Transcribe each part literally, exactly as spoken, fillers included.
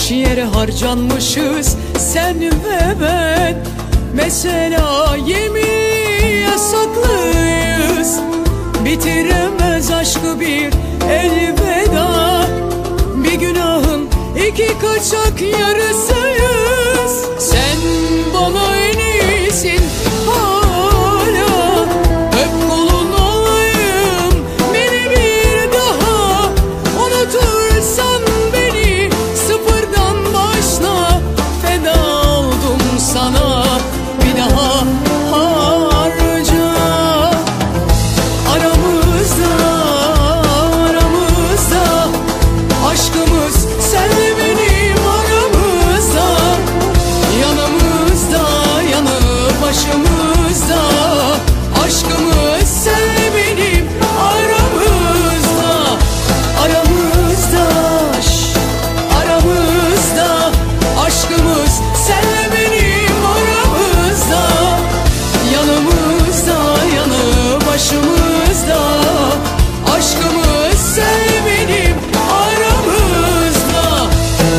Boş yere harcanmışız sen ve ben. Mesela yemin yasaklıyız. Bitiremez aşkı bir elveda. Bir günahın iki kaçak yarısıyız. Sen bana en iyisin hala. Öp kolun olayım beni bir daha. Unutursan beni sıfırdan başla. Feda oldum sana, bir daha harca. Aramızda, aramızda aşkımız senle benim aramızda. Yanımızda, yanı başımızda aşkımız senle benim aramızda. Aramızda, şş, aramızda aşkımız senle benim aramızda. Yanımızda, yanı başımızda aşkımız senle benim aramızda.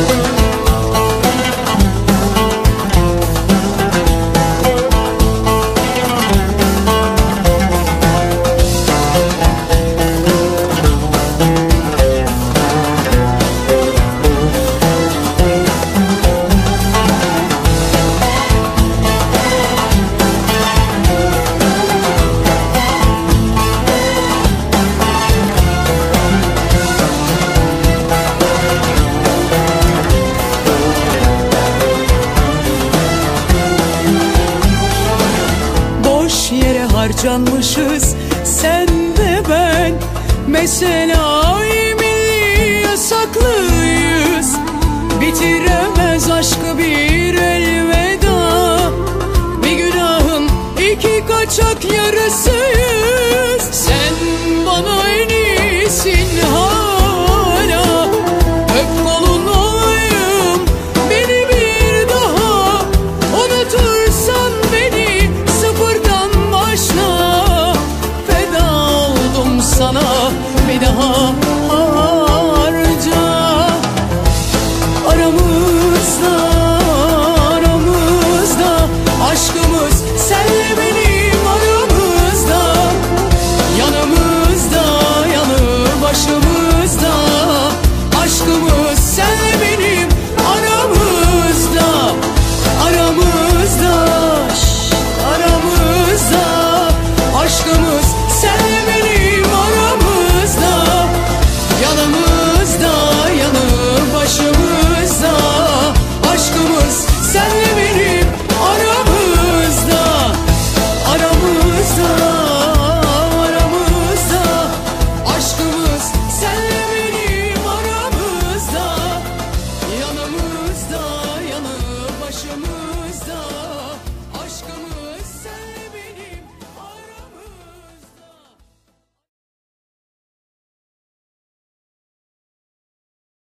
Boş yere harcanmışız sen ve ben. Mesela yeminli yasaklıyız. Bitiremez aşkı bir elveda. Bir günahın iki kaçak yarısı.